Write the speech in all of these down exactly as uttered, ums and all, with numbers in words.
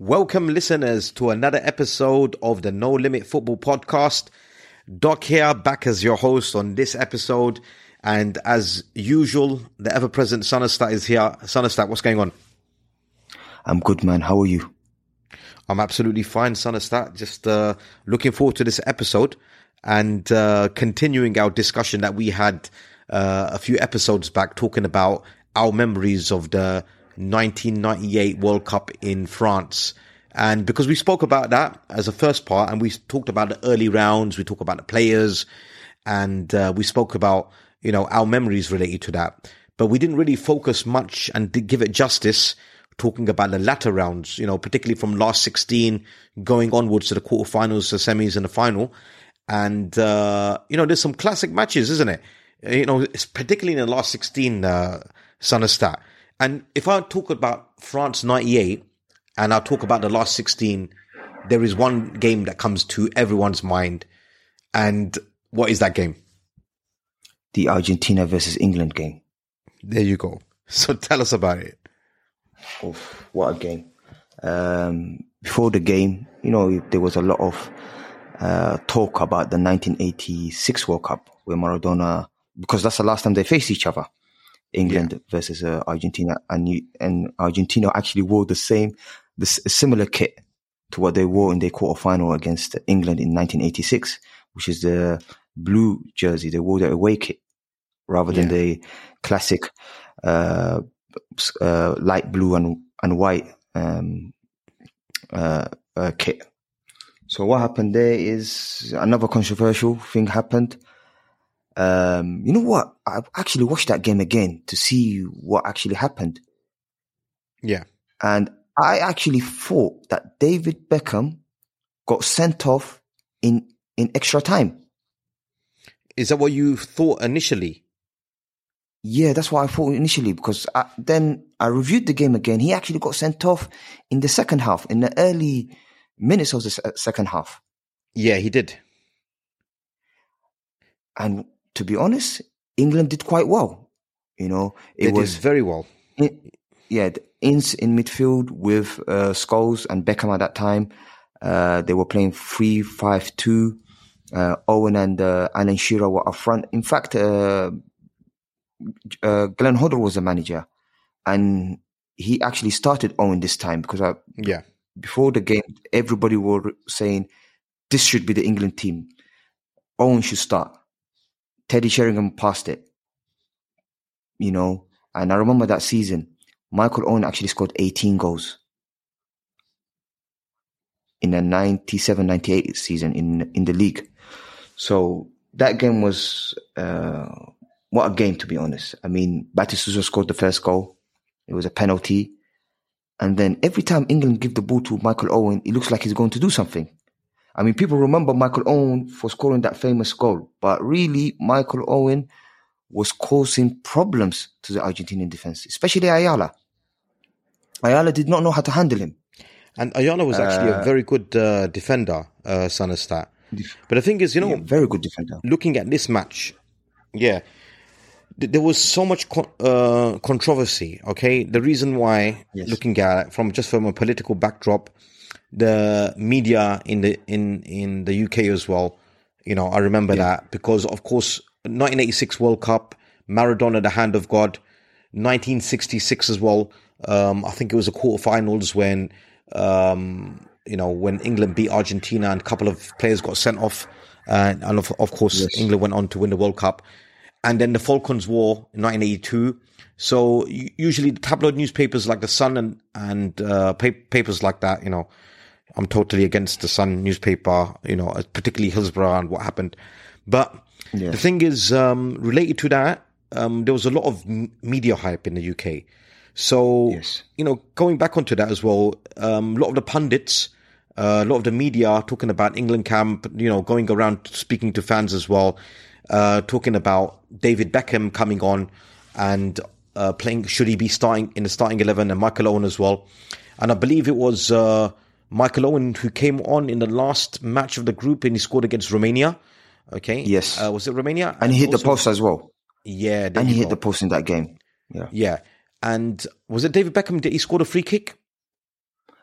Welcome, listeners, to another episode of the No Limit Football Podcast. Doc here, back as your host on this episode. And as usual, the ever-present Sonestat is here. Sonestat, what's going on? I'm good, man. How are you? I'm absolutely fine, Sonestat. Just uh, looking forward to this episode and uh, continuing our discussion that we had uh, a few episodes back, talking about our memories of the nineteen ninety-eight World Cup in France. And because we spoke about that as a first part, and we talked about the early rounds, we talked about the players, and uh, we spoke about, you know, our memories related to that. But we didn't really focus much and did give it justice talking about the latter rounds, you know, particularly from last sixteen going onwards to the quarterfinals, the semis and the final. And, uh, you know, there's some classic matches, isn't it? You know, it's particularly in the last sixteen, uh, Sonestat. And if I talk about France ninety-eight and I talk about the last sixteen, there is one game that comes to everyone's mind. And what is that game? The Argentina versus England game. There you go. So tell us about it. Oh, what a game. Um, before the game, you know, there was a lot of uh, talk about the nineteen eighty-six World Cup where Maradona, because that's the last time they faced each other. England yeah. versus uh, Argentina, and you, and Argentina actually wore the same, the similar kit to what they wore in their quarterfinal against England in nineteen eighty-six, which is the blue jersey. They wore the away kit rather than yeah. the classic uh, uh, light blue and and white um, uh, uh, kit. So what happened there is another controversial thing happened. Um, you know what? I actually watched that game again to see what actually happened. Yeah. And I actually thought that David Beckham got sent off in, in extra time. Is that what you thought initially? Yeah, that's what I thought initially, because I, then I reviewed the game again. He actually got sent off in the second half, in the early minutes of the second half. Yeah, he did. And to be honest, England did quite well. You know, it they was did very well. In, yeah, the ins in midfield with uh, Scholes and Beckham at that time. Uh, they were playing three five two. Uh, Owen and uh, Alan Shearer were up front. In fact, uh, uh, Glenn Hoddle was the manager, and he actually started Owen this time because I, yeah. before the game, everybody were saying this should be the England team. Owen should start. Teddy Sheringham passed it, you know, and I remember that season, Michael Owen actually scored eighteen goals in the ninety-seven ninety-eight season in in the league. So that game was, uh, what a game, to be honest. I mean, Batistuta scored the first goal. It was a penalty. And then every time England give the ball to Michael Owen, it looks like he's going to do something. I mean, people remember Michael Owen for scoring that famous goal, but really, Michael Owen was causing problems to the Argentinian defense, especially Ayala. Ayala did not know how to handle him. And Ayala was actually uh, a very good uh, defender, uh, Sonestat. But the thing is, you know, yeah, very good defender. Looking at this match, yeah, th- there was so much con- uh, controversy. Okay, the reason why, yes. looking at it from just from a political backdrop, the media in the in, in the U K as well, you know, I remember yeah. that because, of course, nineteen eighty-six World Cup, Maradona, the hand of God, nineteen sixty-six as well. Um, I think it was the quarterfinals when, um, you know, when England beat Argentina and a couple of players got sent off. Uh, and of, of course, yes. England went on to win the World Cup. And then the Falklands War in nineteen eighty-two. So usually the tabloid newspapers like The Sun and, and uh, pa- papers like that, you know, I'm totally against the Sun newspaper, you know, particularly Hillsborough and what happened. But yes. the thing is, um, related to that, um, there was a lot of m- media hype in the U K. So, yes. you know, going back onto that as well, um, a lot of the pundits, uh, a lot of the media talking about England camp, you know, going around speaking to fans as well, uh, talking about David Beckham coming on and uh, playing, should he be starting in the starting eleven, and Michael Owen as well. And I believe it was uh, Michael Owen who came on in the last match of the group and he scored against Romania. Okay. Yes. Uh, was it Romania? And, and he hit also, the post as well. Yeah. And he go. hit the post in that game. Yeah. Yeah. And was it David Beckham that he scored a free kick?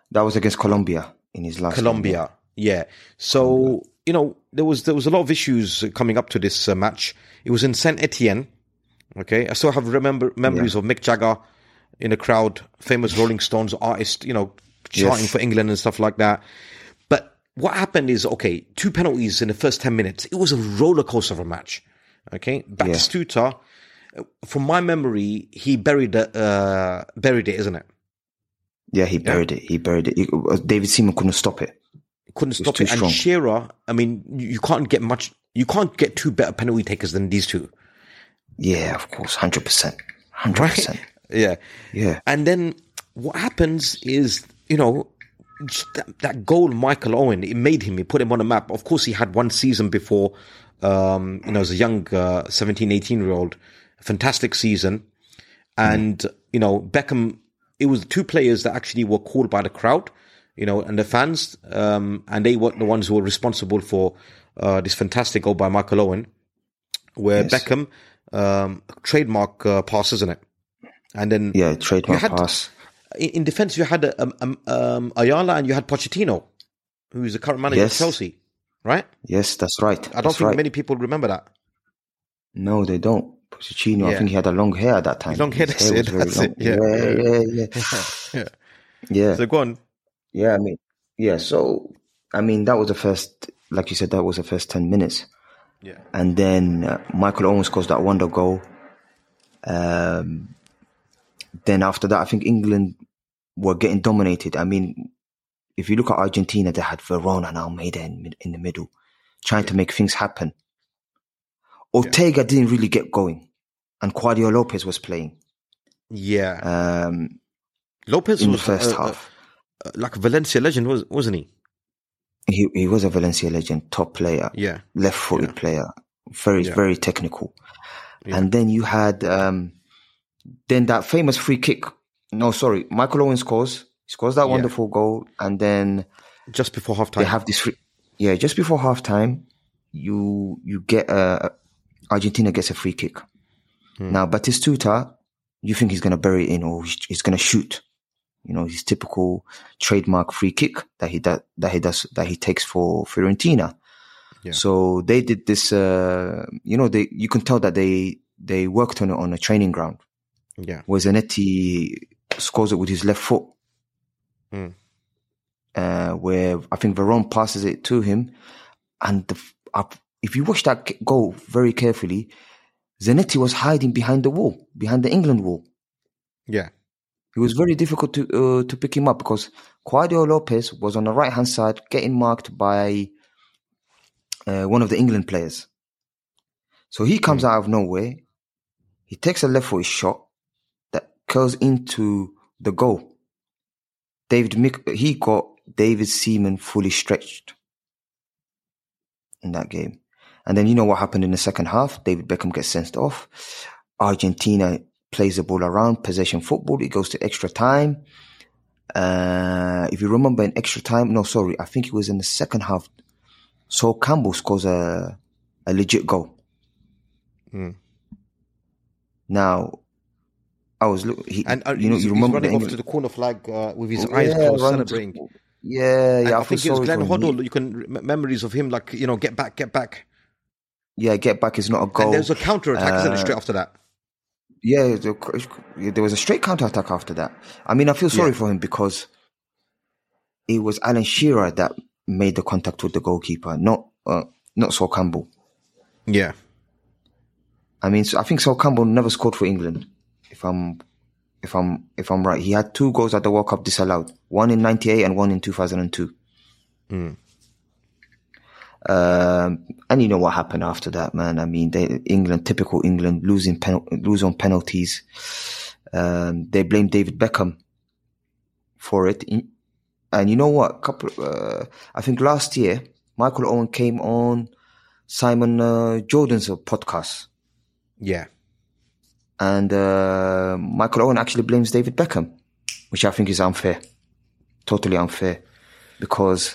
That was against Colombia in his last Colombia. game. Yeah. So, you know, there was there was a lot of issues coming up to this uh, match. It was in Saint Etienne. Okay. I still have remember memories yeah. of Mick Jagger in the crowd, famous Rolling Stones artist, you know, chanting yes. for England and stuff like that. But what happened is, okay, two penalties in the first ten minutes. It was a roller coaster of a match. Okay. Batistuta, yeah. from my memory, he buried it, uh, buried it, isn't it? Yeah, he buried yeah. it. He buried it. He, David Seaman couldn't stop it. Couldn't stop it. And strong. Shearer, I mean, you can't get much, you can't get two better penalty takers than these two. Yeah, of course. one hundred percent. one hundred percent. Right? Yeah. Yeah. And then what happens is, you know, that, that goal, Michael Owen, it made him, it put him on a map. Of course, he had one season before, um, you know, as a young uh, seventeen, eighteen year old, fantastic season. And, mm. you know, Beckham, it was two players that actually were called by the crowd, you know, and the fans, um, and they were the ones who were responsible for uh, this fantastic goal by Michael Owen, where yes. Beckham, um, trademark uh, pass, isn't it? And then yeah, trademark had, pass. In, in defense, you had um, um, um, Ayala and you had Pochettino, who is the current manager yes. of Chelsea, right? Yes, that's right. I don't that's think right. many people remember that. No, they don't. Pochettino, yeah. I think he had a long hair at that time. Long hair, that's it. That's it. Yeah, yeah, yeah. yeah. yeah. yeah. So go on. Yeah, I mean, yeah. So, I mean, that was the first, like you said, that was the first ten minutes. Yeah. And then uh, Michael Owen scores that wonder goal. Um, then after that, I think England were getting dominated. I mean, if you look at Argentina, they had Verón and Almeida in, in the middle, trying yeah. to make things happen. Ortega yeah. didn't really get going, and Claudio Lopez was playing. Yeah. Um, Lopez in was the first uh, half. Uh, like a Valencia legend, was, wasn't he? He he was a Valencia legend, top player, yeah, left-footed yeah. player, very yeah. very technical. Yeah. And then you had um, then that famous free kick. No, sorry, Michael Owen scores. He scores that yeah. wonderful goal, and then just before halftime, they have this free. Yeah, just before halftime, you you get uh, Argentina gets a free kick. Hmm. Now Batistuta, you think he's going to bury it in, or he's, he's going to shoot. You know, his typical trademark free kick that he does, that he does, that he takes for Fiorentina. Yeah. So they did this, uh, you know, they, you can tell that they, they worked on it on a training ground. Yeah. Where Zanetti scores it with his left foot. Mm. Uh, where I think Verón passes it to him. And the, uh, if you watch that goal very carefully, Zanetti was hiding behind the wall, behind the England wall. Yeah. It was very difficult to uh, to pick him up because Claudio Lopez was on the right hand side getting marked by uh, one of the England players. So he comes mm. out of nowhere. He takes a left footed shot that curls into the goal. David Mick, he got David Seaman fully stretched in that game. And then you know what happened in the second half? David Beckham gets sent off. Argentina plays the ball around, possession football. It goes to extra time. Uh, if you remember in extra time, no, sorry, I think it was in the second half. Sol Campbell scores a, a legit goal. Mm. Now, I was looking, and uh, you know, he's, you remember he's running the, off to the corner flag uh, with his yeah, eyes closed, right, celebrating. Yeah, yeah. And I, I think it was Glenn him. Hoddle. You can memories of him, like, you know, get back, get back. Yeah, get back is not a goal. And there's a counter attack, uh, isn't it, straight after that? Yeah, there was a straight counter attack after that. I mean, I feel sorry yeah. for him because it was Alan Shearer that made the contact with the goalkeeper, not uh, not Sol Campbell. Yeah. I mean, I think Sol Campbell never scored for England. If I'm, if I'm, if I'm right, he had two goals at the World Cup disallowed: one in ninety-eight and one in two thousand two. Mm. Um, and you know what happened after that, man. I mean, they, England, typical England, losing pen, lose on penalties. Um, they blame David Beckham for it. And you know what? Couple, uh, I think last year, Michael Owen came on Simon uh, Jordan's podcast. Yeah. And uh, Michael Owen actually blames David Beckham, which I think is unfair. Totally unfair. Because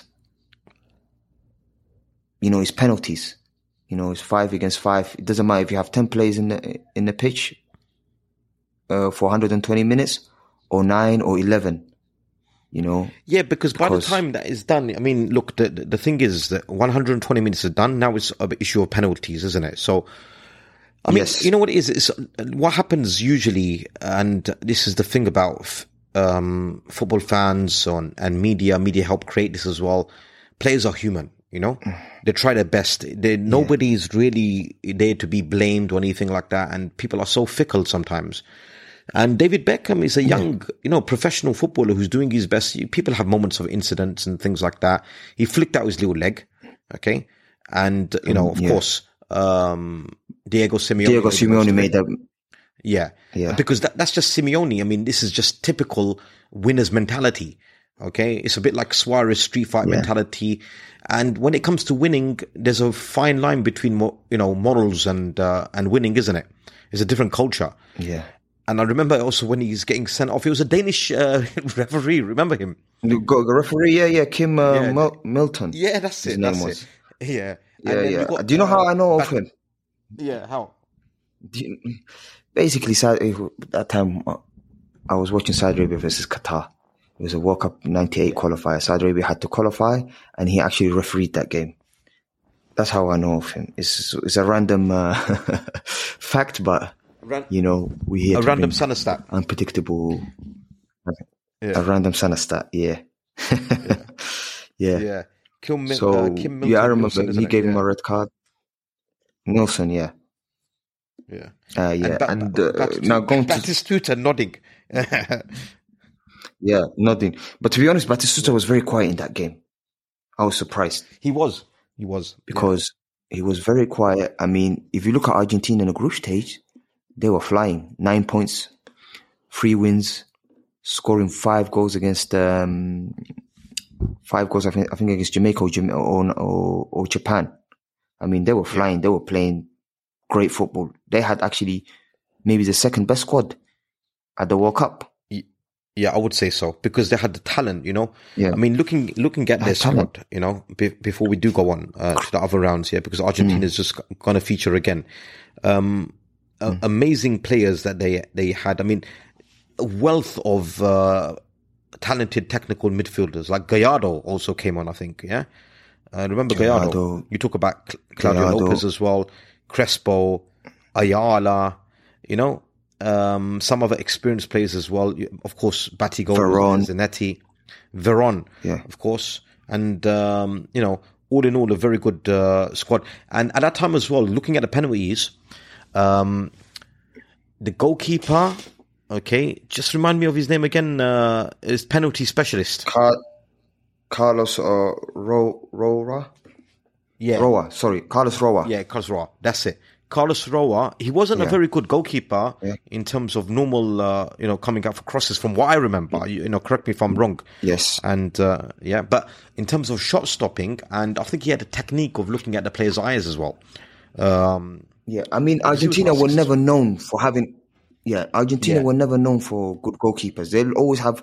you know, it's penalties. You know, it's five against five. It doesn't matter if you have ten players in the in the pitch uh, for one hundred twenty minutes, or nine or eleven. You know, Yeah, because, by the because time that is done, I mean, look, the the thing is that one hundred twenty minutes is done. Now it's an issue of penalties, isn't it? So, I mean, Yes. you know what it is? It's, what happens usually, and this is the thing about f- um, football fans on, and media. Media help create this as well. Players are human, you know. They try their best. They, nobody's really there to be blamed or anything like that. And people are so fickle sometimes. And David Beckham is a young, you know, professional footballer who's doing his best. People have moments of incidents and things like that. He flicked out his little leg, okay? And, you know, of yeah. course, um, Diego Simeone. Diego Simeone made that. Yeah. Yeah. Because that, that's just Simeone. I mean, this is just typical winner's mentality, okay? It's a bit like Suarez street fight Yeah. mentality. And when it comes to winning, there's a fine line between, mo- you know, morals and, uh, and winning, isn't it? It's a different culture. Yeah. And I remember also when he's getting sent off, it was a Danish uh, referee. Remember him? The go- the referee, yeah, yeah, Kim uh, Yeah. Mil- Milton. Yeah, that's His it. name That's was. it. Yeah. Yeah, And then yeah. you got, Do you know how uh, I know of back- him? Yeah, how? Do you- Basically, Saudi, that time uh, I was watching Saudi Arabia versus Qatar. It was a World Cup ninety-eight qualifier. Saudi Arabia had to qualify, and he actually refereed that game. That's how I know of him. It's it's a random uh, fact, but Ran- you know we hear a to random bring Sana stat. unpredictable, Yeah. a random Sana stat. Yeah, yeah. Yeah. Kim, Mil- So uh, Kim Milton yeah, I remember Nielsen, isn't he it? gave yeah. him a red card. Nelson, yeah, Yeah. uh, yeah. Ba- And, Ba- uh, Batistuta- now going to Batistuta nodding. yeah, nothing. But to be honest, Batistuta was very quiet in that game. I was surprised He was. He was. because he was very quiet. I mean, if you look at Argentina in the group stage, they were flying. Nine points, three wins, scoring five goals against um, five goals. I think, I think against Jamaica or, Jama- or, or or Japan. I mean, they were flying. They were playing great football. They had actually maybe the second best squad at the World Cup. Yeah, I would say so because they had the talent, you know. Yeah. I mean, looking looking at They their had talent. squad, you know, be, before we do go on uh, to the other rounds here, because Argentina is just going to feature again. Um, uh, amazing players that they they had. I mean, a wealth of uh, talented technical midfielders like Gallardo also came on. I think, yeah. Uh, remember Gallardo? Gallardo. You talk about Cl- Claudio Gallardo. Lopez as well, Crespo, Ayala, you know. Um, some other experienced players as well. Of course, Batigol, Veron. Zanetti, Veron, Yeah. of course. And, um, you know, all in all, a very good uh, squad. And at that time as well, looking at the penalties, um, the goalkeeper, okay, just remind me of his name again, uh, is penalty specialist. Car- Carlos uh, Ro- Roa. Yeah. Roa, sorry, Carlos Roa. Yeah, Carlos Roa. That's it. Carlos Roa, he wasn't a Yeah. very good goalkeeper Yeah. in terms of normal, uh, you know, coming out for crosses from what I remember. You, you know, correct me if I'm wrong. Yes. And, uh, yeah, but in terms of shot stopping, and I think he had a technique of looking at the player's eyes as well. Um, Yeah, I mean, Argentina about were six- never known for having. Yeah, Argentina Yeah. were never known for good goalkeepers. They'll always have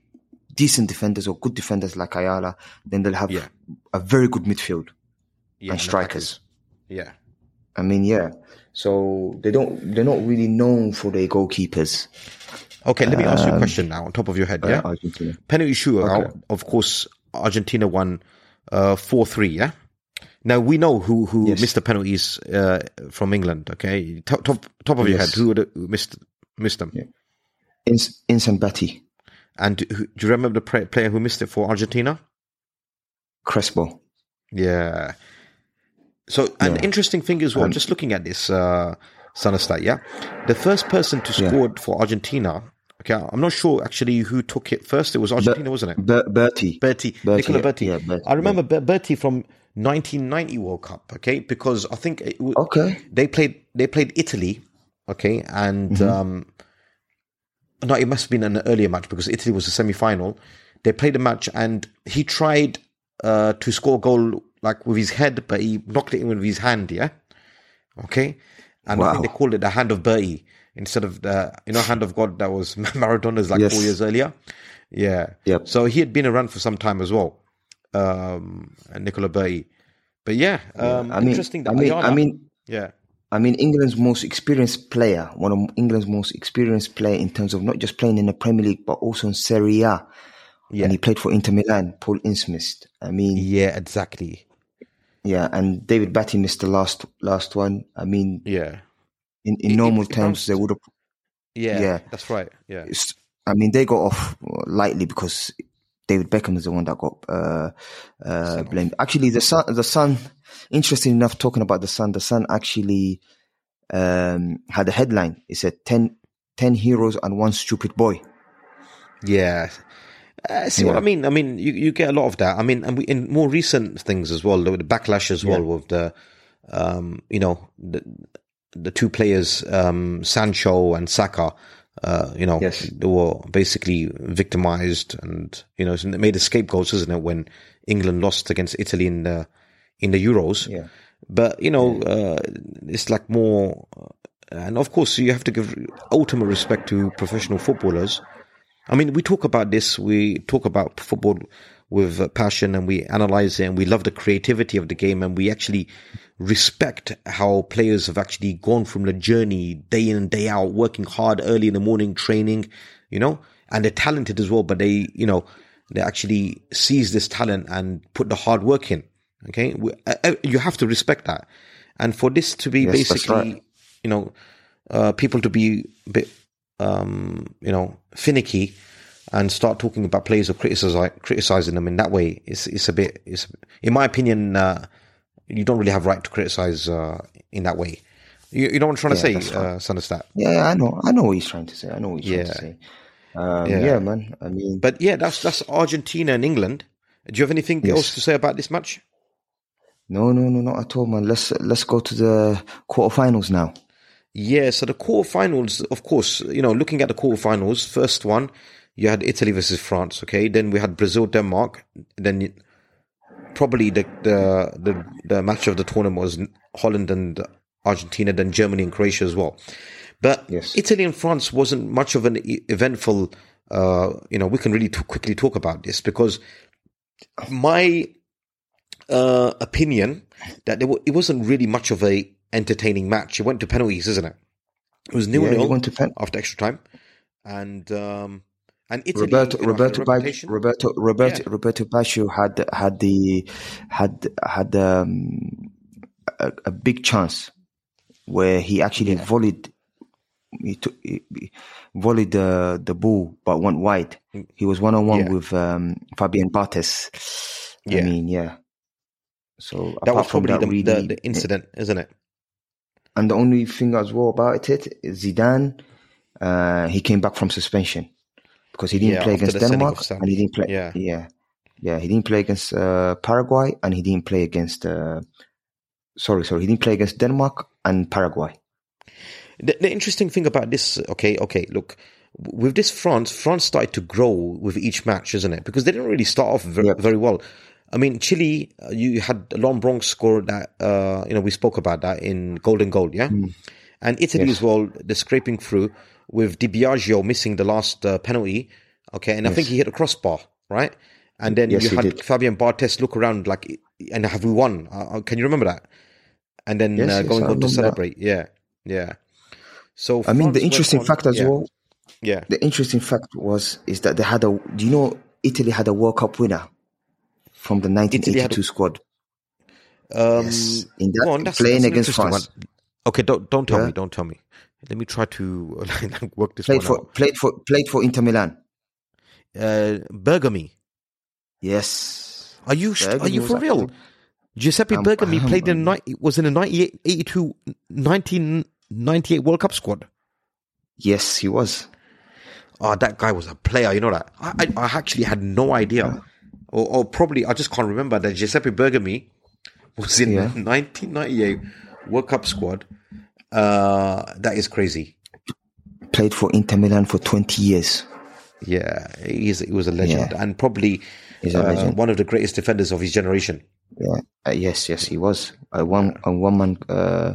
decent defenders or good defenders like Ayala. Then they'll have Yeah. a very good midfield yeah, and strikers. Yeah. I mean, yeah. So they don't. They're not really known for their goalkeepers. Okay, let me ask you a question now on top of your head, yeah? uh, Argentina. Penalty shootout, Okay. of course, Argentina won uh, four three, yeah? Now, we know who, who Yes. missed the penalties uh, from England, okay? Top, top, top of your Yes. head, who would have missed, missed them? Yeah. Ins- Insan Betty, And who, do you remember the play, player who missed it for Argentina? Crespo. Yeah. So, an Yeah. interesting thing as well, Um, just looking at this, uh, Sanastat, yeah? The first person to Yeah. score for Argentina, okay, I'm not sure actually who took it first. It was Argentina, wasn't it? Ber- Bertie. Bertie, Bertie, Nicola yeah. Bertie. Yeah, Bertie, I remember Ber- Bertie from nineteen ninety World Cup, okay? Because I think it, w- Okay. they played they played Italy, okay? And Mm-hmm. um, no, it must have been an earlier match because Italy was the semi-final. They played a match and he tried uh, to score a goal like with his head, but he knocked it in with his hand, yeah? Okay? And I think Wow. they called it the hand of Bertie instead of the, you know, hand of God that was Maradona's like Yes. four years earlier. Yeah. Yep. So he had been around for some time as well, um, and Nicola Bertie. But yeah, um, I mean, interesting that I mean, Ayala, I mean, yeah, I mean, England's most experienced player, one of England's most experienced player in terms of not just playing in the Premier League, but also in Serie A. Yeah. And he played for Inter Milan, Paul Innsmouth. I mean, Yeah, exactly. yeah, and David Batty missed the last last one. I mean, Yeah. in, in It- normal it- it terms, bounced- they would have. Yeah, Yeah. that's right. Yeah. It's, I mean, they got off lightly because David Beckham is the one that got uh, uh, Sent off. blamed. Actually, the Sun, the Sun, interesting enough, talking about the Sun, the Sun actually um, had a headline. It said ten, ten heroes and one stupid boy. Yeah. Uh, see Yeah. what I mean? I mean, you, you get a lot of that. I mean, and we, in more recent things as well, the, the backlash as well Yeah. with the, um, you know, the, the two players, um, Sancho and Saka, uh, you know, Yes. they were basically victimized and, you know, they made a scapegoats, isn't it, when England lost against Italy in the, in the Euros. Yeah. But, you know, uh, it's like more, and of course you have to give ultimate respect to professional footballers. I mean, we talk about this, we talk about football with uh, passion and we analyze it and we love the creativity of the game and we actually respect how players have actually gone from the journey day in and day out, working hard early in the morning, training, you know, and they're talented as well, but they, you know, they actually seize this talent and put the hard work in. Okay. We, uh, you have to respect that. And for this to be Yes, that's basically, right. you know, uh, people to be a bit, um, you know, finicky and start talking about players or criticize, criticizing them in that way, it's, it's a bit, it's, in my opinion, uh, you don't really have right to criticize, uh, in that way. You, you know what I'm trying Yeah, to that's say, right. uh, Sonostat? Yeah, I know. I know what he's trying to say. I know what he's trying Yeah. to say. Um, Yeah. yeah. man. I mean, But yeah, that's, that's Argentina and England. Do you have anything Yes. else to say about this match? no, no, no, not at all, man. Let's let's go to the quarterfinals now. Yeah, so the quarterfinals, of course, you know, looking at the quarterfinals, first one, you had Italy versus France, okay? Then we had Brazil, Denmark. Then you- probably the, the the the match of the tournament was Holland and Argentina, then Germany and Croatia as well. But Yes. Italy and France wasn't much of an e- eventful, uh, you know, we can really t- quickly talk about this because my uh, opinion that there w- it wasn't really much of a entertaining match. It went to penalties, isn't it? It was nil Yeah, you nil went to pen- after extra time, and um, and Italy, Roberto you know, had a Roberto Baggio, reputation. Roberto Roberto Yeah. Roberto Baggio had had the had had um, a, a big chance where he actually Yeah. volleyed he, took, he, he volleyed the the ball but went wide. He was one on one Yeah. with um, Fabian Barthez. I Yeah. mean, yeah. So That apart was from probably that, the, really, the the incident, isn't it? and the only thing as well about it is Zidane. Uh, he came back from suspension because he didn't Yeah, play after against the sending Denmark of Sambi. and he didn't play. Yeah. yeah, yeah. He didn't play against uh, Paraguay and he didn't play against. Uh, sorry, sorry. He didn't play against Denmark and Paraguay. The, the interesting thing about this, okay, okay, look, with this France, France started to grow with each match, isn't it? Because they didn't really start off very, Yep. very well. I mean, Chile, uh, you had Lon Bronx score that, uh, you know, we spoke about that in Golden Goal, yeah? And Italy Yes. as well, they're scraping through with Di Biagio missing the last uh, penalty, okay? And I think Yes. he hit a crossbar, right? And then Yes, you he had did. Fabian Barthez look around like, and have we won? Uh, can you remember that? And then Yes, uh, yes, going I on to remember that. celebrate, yeah, yeah. So I mean, the France interesting went on- fact as yeah, well. yeah. The interesting fact was is that they had a. Do you know Italy had a World Cup winner from the nineteen eighty-two a- squad? Um, Yes, in that- go on, that's, playing that's an against interesting France. one. Okay, don't don't tell Yeah. me, don't tell me. Let me try to like, work this Played one for out. played for played for Inter Milan. Uh, Bergami, Yes. are you st- are Bergami you was for real? actually- Giuseppe Um, Bergami um, played in the ni- was in the ninety-eight, eighty-two, nineteen ninety-eight World Cup squad. Yes, he was. Oh, that guy was a player. You know that? I I, I actually had no idea, or, or probably I just can't remember that Giuseppe Bergami was in Yeah. the nineteen ninety-eight World Cup squad. Uh, that is crazy. Played for Inter Milan for twenty years. Yeah, he's he was a legend Yeah. and probably He's a uh, legend. one of the greatest defenders of his generation. Yeah. Uh, yes, yes, he was a one a one man uh,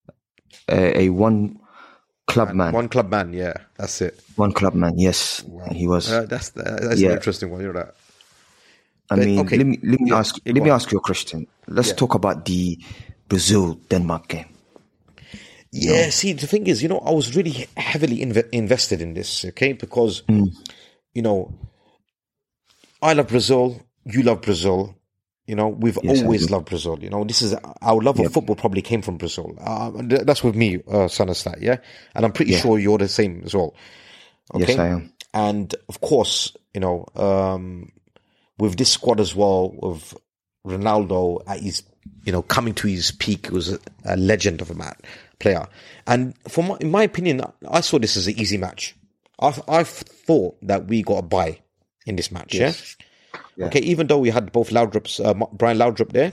a, a one club man. One club man, yeah, that's it. One club man. Yes, he was. Uh, that's that's Yeah. an interesting one. You know that. I but- mean, okay. let me let me Yeah, ask yeah, let go me on. ask you a question. Let's Yeah. talk about the Brazil Denmark game. Yeah, see, the thing is, you know, I was really heavily inve- invested in this, okay, because Mm. you know, I love Brazil. You love Brazil. You know, we've Yes, I always do. loved Brazil. You know, this is our love Yep. of football probably came from Brazil. Uh, th- that's with me, uh, Sonostat, yeah? And I'm pretty Yeah. sure you're the same as well. Okay? Yes, I am. And of course, you know, um, with this squad as well, with Ronaldo at his, you know, coming to his peak, he was a, a legend of a man, player. And for my, in my opinion, I saw this as an easy match. I I thought that we got a bye in this match, Yes. yeah? Yeah. Okay, even though we had both Laudrup's, uh, Brian Laudrup there,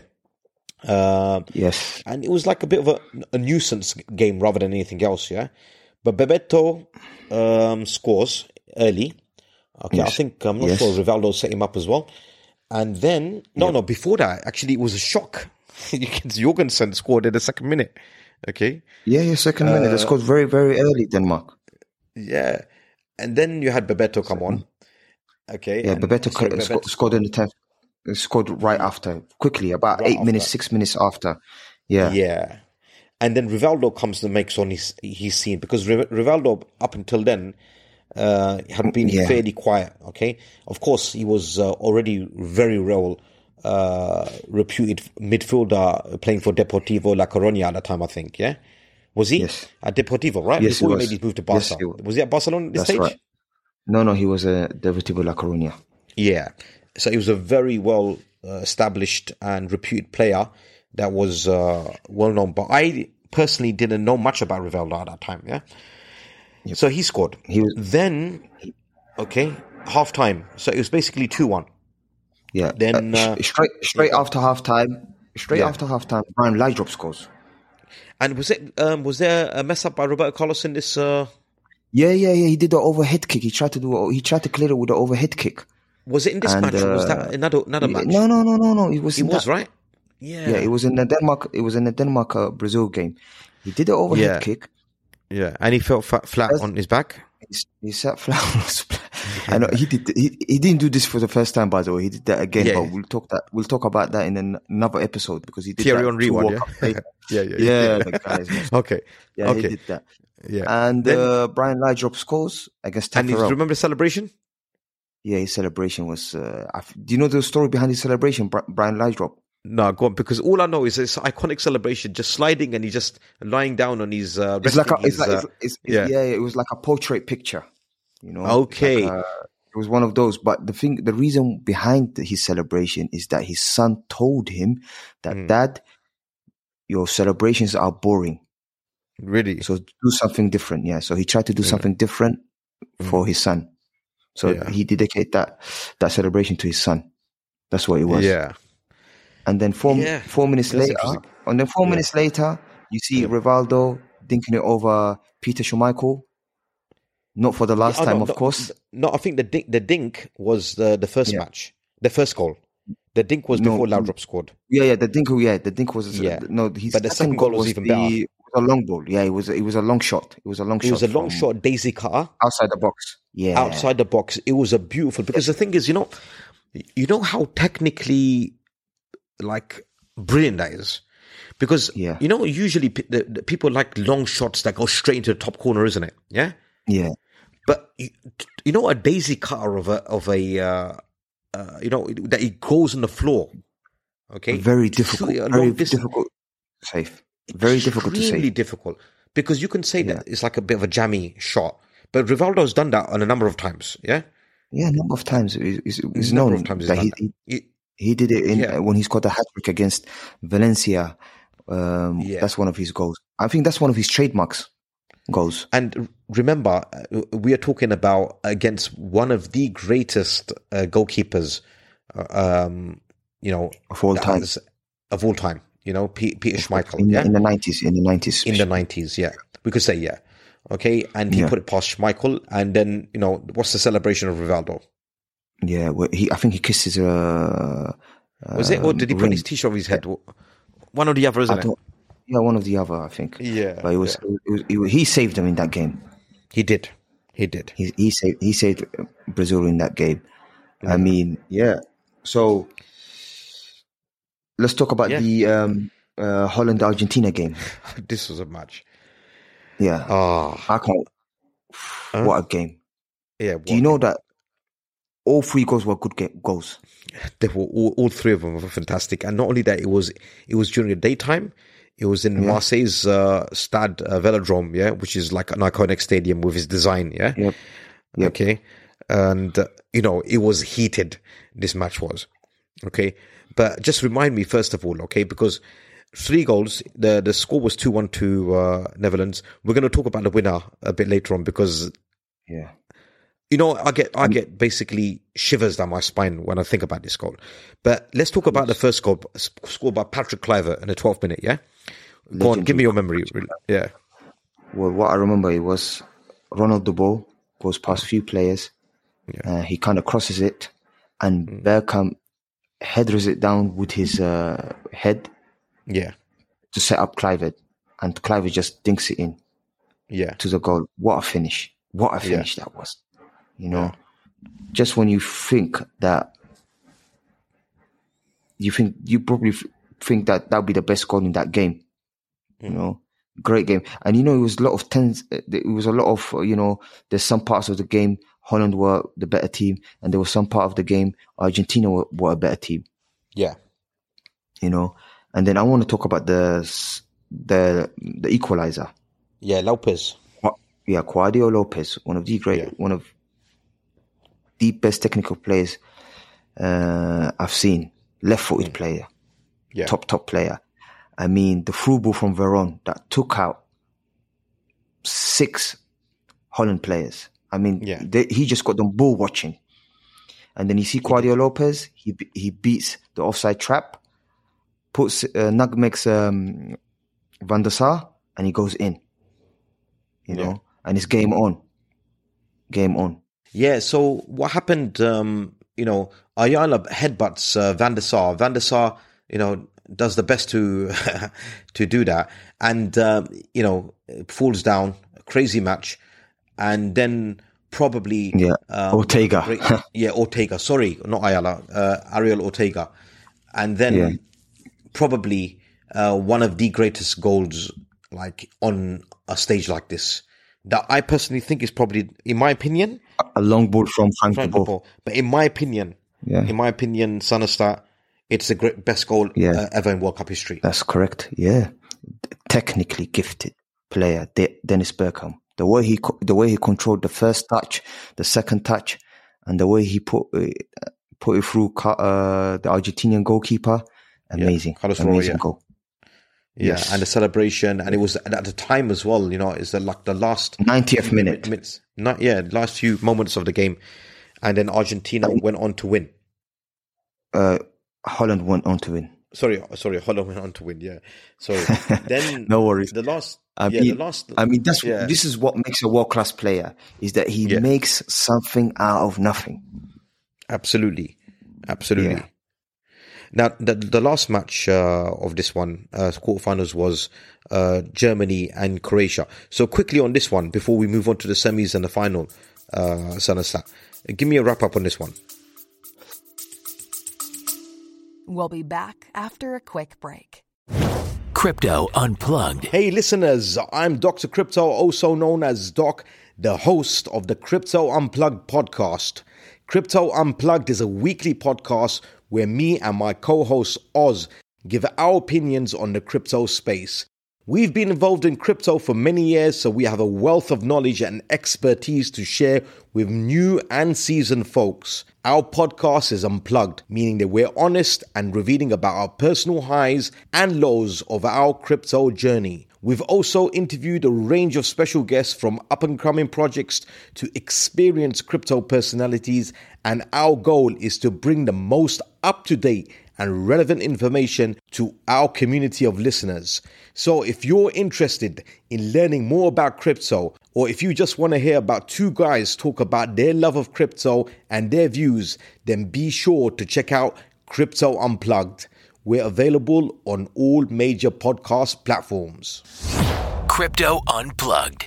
uh, Yes. and it was like a bit of a, a nuisance game rather than anything else, yeah. But Bebeto um, scores early. Okay, I Yes. think I'm not Yes. sure Rivaldo set him up as well. And then no, Yep. no, before that, actually, it was a shock. Jorgensen scored in the second minute. Okay, Yeah, yeah. Second minute. They scored very, very early. Denmark. yeah, and then you had Bebeto come on. Okay, Yeah, and- Bebeto sorry, co- Bebeto sco- scored in the tenth. Scored right after, quickly, about Right eight minutes, after. six minutes after. Yeah. Yeah. And then Rivaldo comes and makes on his his scene because Riv- Rivaldo up until then uh, had been Yeah. fairly quiet. Okay, of course he was uh, already very well uh, reputed midfielder playing for Deportivo La Coruña at the time. I think. Yeah, was he Yes. at Deportivo right Yes, before he he, was. made his move to Yes, Barca? he was. was he at Barcelona at this That's stage? right. No, no, he was a Deportivo La Coruña. Yeah. So he was a very well uh, established and reputed player that was uh, well known. But I personally didn't know much about Rivaldo at that time. Yeah. So he scored. He was. Then, okay, half time. So it was basically two one. Yeah. Then, Uh, uh, sh- straight, straight after halftime. Straight Yeah. after halftime, Brian Laudrup scores. And was it um, was there a mess up by Roberto Carlos in this? Uh, Yeah, yeah, yeah. He did the overhead kick. He tried to do. He tried to clear it with the overhead kick. was it in this And, match or was uh, that another another match? No, no, no, no, no. It was. It in was that, right. Yeah. Yeah, it was in the Denmark. It was in the Denmark uh, Brazil game. He did the overhead Yeah. kick. Yeah. And he fell flat, flat That's- on his back. He, he sat flat. I know he did. He, he didn't do this for the first time, by the way. He did that again. Yeah. But we'll talk that. We'll talk about that in an, another episode because he did Thierry that Henry two one, World yeah? Cup later. Yeah, yeah, Yeah, the guy is messed. Okay. Yeah, okay. he did that. Yeah. And Then- uh, Brian Laudrup scores against And you Taffarel. remember the celebration? Yeah, his celebration was. Uh, I f- do you know the story behind his celebration, Bri- Brian Laudrup? No, go on, because all I know is this iconic celebration, just sliding and he's just lying down on his. Uh, It's like a, resting it's his, like uh, it's, it's, it's, yeah. yeah. It was like a portrait picture. You know. Okay. Like, uh, it was one of those. But the thing, the reason behind his celebration is that his son told him that, Mm. Dad, your celebrations are boring. really. So do something different. Yeah. So he tried to do something different for his son. So Yeah. he dedicated that that celebration to his son. That's what it was. Yeah. And then four Yeah. four minutes That's later, interesting. and then four Yeah. minutes later, you see Yeah. Rivaldo dinking it over Peter Schmeichel. Not for the last Oh, time, no, of no, course. No, I think the dink, the dink was the, the first Yeah. match, the first goal. The dink was No, before Laudrup scored. Yeah, yeah, the dink. Yeah, the dink was. Yeah. No, his But the second goal was even the, better. It was a long ball. Yeah, it was. It was a long shot. It was a long It shot. was a long from shot, daisy cutter outside the box. Yeah, outside the box. It was a beautiful because the thing is, you know, you know how technically like brilliant that is. Because Yeah. you know, usually pe- the, the people like long shots that go straight into the top corner, isn't it? Yeah. Yeah, But you, you know, a daisy cutter of a of a uh, uh, you know that it goes on the floor. Okay, very It's difficult. really a Very long distance- difficult to save. Very difficult to Extremely save. difficult because you can say that it's like a bit of a jammy shot, but Rivaldo's done that on a number of times. Yeah, Yeah, a number of times. It's, it's, it's number known of times he's that done he, that. he It- he did it in Yeah. uh, when he scored a hat trick against Valencia. Um, Yeah. That's one of his goals. I think that's one of his trademarks goals. And remember, uh, we are talking about against one of the greatest uh, goalkeepers, uh, um, you know, Of all that time. has- of all time. You know, P- Peter Schmeichel. In, yeah, in the nineties, in the nineties, in the nineties. Yeah, we could say yeah. Okay, and he Yeah. put it past Schmeichel, and then you know, what's the celebration of Rivaldo? yeah. Where he, I think he kissed his. Uh, Was it, or did he put ring. his t-shirt over his head? One or the other, I isn't it? don't, yeah, one of the other, I think. Yeah, but it was, it was, it was he saved them in that game. He did. He did. He he saved he saved Brazil in that game. I mean, yeah. So let's talk about Yeah. the um, uh, Holland Argentina game. This was a match. Yeah, Ah, I can't. Huh? What a game! yeah. Do you know that all three goals were good game, goals. They were all, all three of them were fantastic, and not only that, it was it was during the daytime. It was in yeah. Marseille's uh, Stade uh, Velodrome, yeah, which is like an iconic stadium with its design, yeah. Yep. Yep. Okay, and uh, you know it was heated. This match was okay, but just remind me first of all, okay, because three goals. The the score was two one to uh, Netherlands. We're going to talk about the winner a bit later on because yeah. You know, I get I get basically shivers down my spine when I think about this goal. But let's talk about the first goal, scored by Patrick Kluivert in the twelfth minute, yeah? Go on, give me your memory. Yeah. Well, what I remember, it was Ronald de Boer goes past a few players. Yeah. Uh, he kind of crosses it, and mm. Bergkamp headers it down with his uh, head yeah, to set up Kluivert. And Kluivert just dinks it in yeah. to the goal. What a finish. What a finish yeah. that was. You know, yeah. just when you think that, you think you probably think that that would be the best goal in that game. Mm. You know, great game. And, you know, it was a lot of tense. It was a lot of, you know, there's some parts of the game, Holland were the better team. And there was some part of the game, Argentina were, were a better team. Yeah. You know, and then I want to talk about the, the, the equalizer. Yeah, Lopez. Yeah, Claudio Lopez, one of the great, yeah. one of the best technical players uh, I've seen. Left-footed mm. player, yeah. top top player. I mean, the through ball from Veron that took out six Holland players. I mean, yeah. they, he just got them ball watching, and then you see Claudio Lopez. He he beats the offside trap, puts uh, nutmegs um, Van der Sar, and he goes in. You know. Yeah. And it's game on. Game on. Yeah, so what happened, um, you know, Ayala headbutts uh, Van der Sar. Van der Sar, you know, does the best to to do that. And, um, you know, falls down, crazy match. And then probably... Yeah, um, Ortega. Great, yeah, Ortega. Sorry, not Ayala. Uh, Ariel Ortega. And then yeah. probably uh, one of the greatest goals, like, on a stage like this. That I personally think is probably, in my opinion, a long ball from Frank, Frank de Boer. But in my opinion, yeah. in my opinion, Sonnestad, it's the great, best goal yeah. uh, ever in World Cup history. That's correct. Yeah, technically gifted player, De- Dennis Bergkamp. The way he the way he controlled the first touch, the second touch, and the way he put uh, put it through uh, the Argentinian goalkeeper, amazing, yeah. amazing Roy, yeah. goal. Yeah, yes. And the celebration, and it was at the time as well. You know, it's the, like the last ninetieth minute, minutes, not yeah, last few moments of the game, and then Argentina um, went on to win. Uh, Holland went on to win. Sorry, sorry, Holland went on to win. Yeah, so then no worries. The last, I yeah, mean, the last. I mean, that's yeah. this is what makes a world class player is that he yeah. makes something out of nothing. Absolutely, absolutely. Yeah. Now, the the last match uh, of this one, uh, quarterfinals, was uh, Germany and Croatia. So quickly on this one, before we move on to the semis and the final, uh, Sonnestad, give me a wrap up on this one. We'll be back after a quick break. Crypto Unplugged. Hey listeners, I'm Doctor Crypto, also known as Doc, the host of the Crypto Unplugged podcast. Crypto Unplugged is a weekly podcast where me and my co-host Oz give our opinions on the crypto space. We've been involved in crypto for many years, so we have a wealth of knowledge and expertise to share with new and seasoned folks. Our podcast is unplugged, meaning that we're honest and revealing about our personal highs and lows of our crypto journey. We've also interviewed a range of special guests from up-and-coming projects to experienced crypto personalities, and our goal is to bring the most up-to-date and relevant information to our community of listeners. So if you're interested in learning more about crypto, or if you just want to hear about two guys talk about their love of crypto and their views, then be sure to check out Crypto Unplugged. We're available on all major podcast platforms. Crypto Unplugged.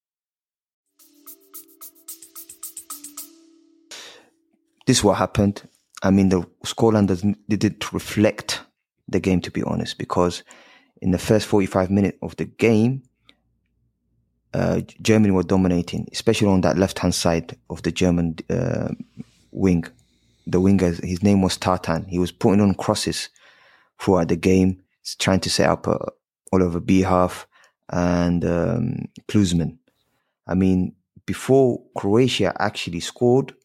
This is what happened. I mean, the scoreline doesn't didn't reflect the game, to be honest, because in the first forty-five minutes of the game, uh, Germany were dominating, especially on that left-hand side of the German uh, wing. The winger, his name was Tartan. He was putting on crosses throughout the game, trying to set up uh, Oliver Bierhoff and um, Kluzman. I mean, before Croatia actually scored,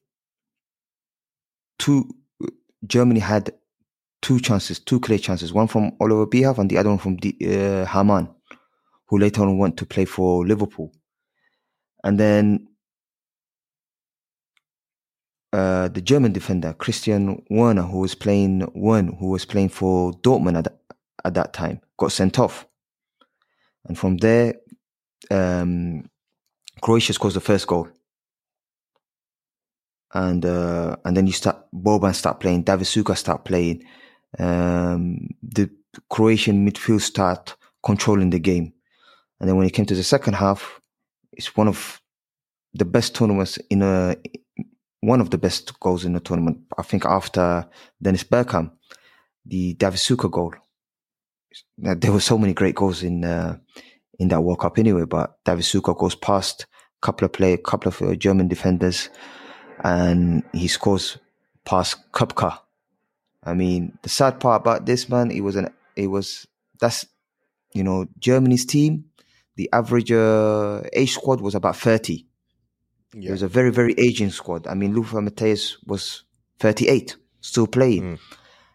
two Germany had two chances, two clear chances. One from Oliver Bierhoff and the other one from D, uh, Hamann, who later on went to play for Liverpool. And then uh, the German defender Christian Werner, who was playing Werner, who was playing for Dortmund at, at that time, got sent off. And from there, um, Croatia scores the first goal. And uh, and then you start, Boban start playing, David Suka start playing. Um, the Croatian midfield start controlling the game. And then when it came to the second half, it's one of the best tournaments in a, one of the best goals in the tournament. I think after Dennis Bergkamp, the David Suka goal. There were so many great goals in uh, in that World Cup anyway, but David Suka goes past a couple of play, couple of uh, German defenders, and he scores past Kupka. I mean, the sad part about this, man, it was an, it was that's, you know, Germany's team. The average uh, age squad was about thirty. Yeah. It was a very, very aging squad. I mean, Lothar Matthäus was thirty-eight, still playing, mm.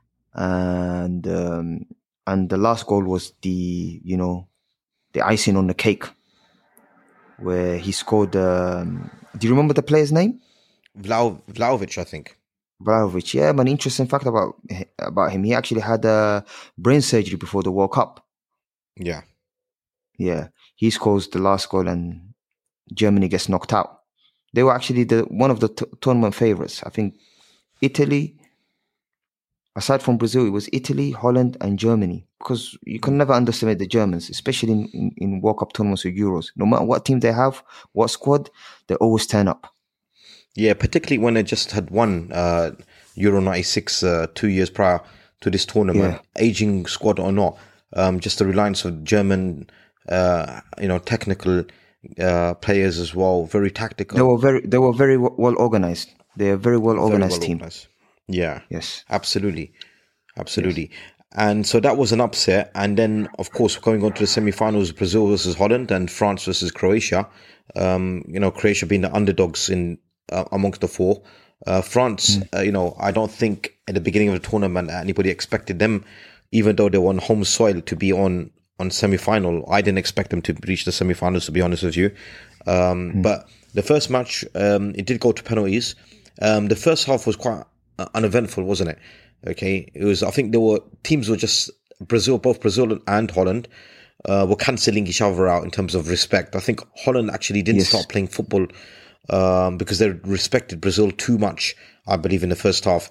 and um, and the last goal was the, you know, the icing on the cake, where he scored. Um, do you remember the player's name? Vlau, Vlahovic, I think. Vlahovic, yeah. But an interesting fact about about him, he actually had a brain surgery before the World Cup. Yeah, yeah. He scores the last goal, and Germany gets knocked out. They were actually the one of the t- tournament favorites. I think Italy, aside from Brazil, it was Italy, Holland, and Germany. Because you can never underestimate the Germans, especially in, in, in World Cup tournaments or Euros. No matter what team they have, what squad, they always turn up. Yeah, particularly when they just had won uh, Euro ninety-six uh, two years prior to this tournament, yeah. Aging squad or not, um, just the reliance of German, uh, you know, technical uh, players as well, very tactical. They were very, they were very well organized. They're a very well organized well team. Organized. Yeah. Yes. Absolutely. Absolutely. Yes. And so that was an upset. And then, of course, going on to the semi-finals, Brazil versus Holland and France versus Croatia. Um, you know, Croatia being the underdogs in uh, amongst the four. Uh, France, mm. uh, you know, I don't think at the beginning of the tournament anybody expected them, even though they were on home soil, to be on on semi-final. I didn't expect them to reach the semi-finals, to be honest with you. Um, mm. But the first match, um, it did go to penalties. Um, the first half was quite uh, uneventful, wasn't it? Okay, it was. I think there were teams were just Brazil, both Brazil and Holland, uh, were cancelling each other out in terms of respect. I think Holland actually didn't yes. start playing football um, because they respected Brazil too much, I believe, in the first half.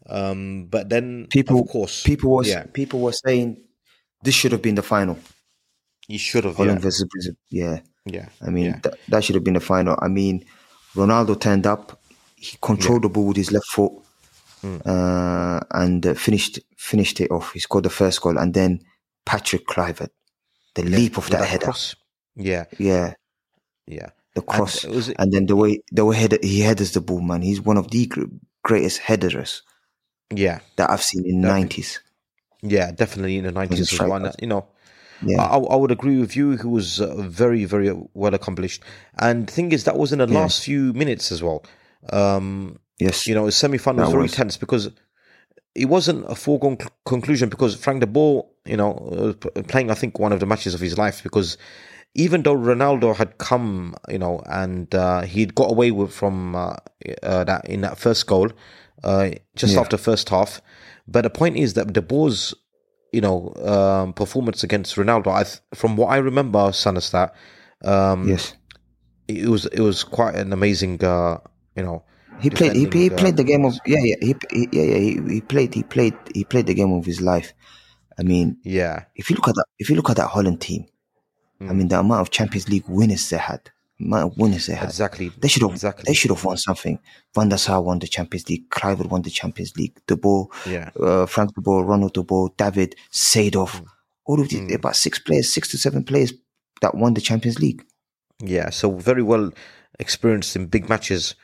Um, but then, people, of course, people was yeah. people were saying this should have been the final. You should have, Holland yeah. versus Brazil. Yeah, yeah. I mean, yeah. Th- that should have been the final. I mean, Ronaldo turned up. He controlled yeah. the ball with his left foot. Mm. Uh, and uh, finished finished it off. He scored the first goal, and then Patrick Kluivert, the yeah, leap of that, that header, cross. yeah, yeah, yeah, the cross, and, was, and then the way the way header, he headers the ball, man. He's one of the greatest headers, yeah, that I've seen in the nineties. Yeah, definitely in the nineties as well. You know, yeah. I, I would agree with you. He was uh, very, very well accomplished, and the thing is, that was in the yeah. last few minutes as well. Um, Yes, you know, the semi-final was very was. tense because it wasn't a foregone cl- conclusion because Frank de Boer, you know, was playing, I think, one of the matches of his life because even though Ronaldo had come, you know, and uh, he'd got away with from uh, uh, that in that first goal uh, just yeah. after first half, but the point is that de Boer's, you know, um, performance against Ronaldo, I th- from what I remember, Sanestat, um, yes, it was it was quite an amazing, uh, you know. He played. He, he played the game of yeah, yeah. He, he yeah, yeah. He, he played. He played. He played the game of his life. I mean, yeah. If you look at that, if you look at that Holland team, mm. I mean, the amount of Champions League winners they had, the amount of winners they had. Exactly. They should have. Exactly. They should have won something. Van der Sar won the Champions League. Kluivert won the Champions League. De Boer, yeah. uh, Frank de Boer, Ronald de Boer, David Seedorf. Mm. All of these, mm. about six players, six to seven players that won the Champions League. Yeah. So very well experienced in big matches.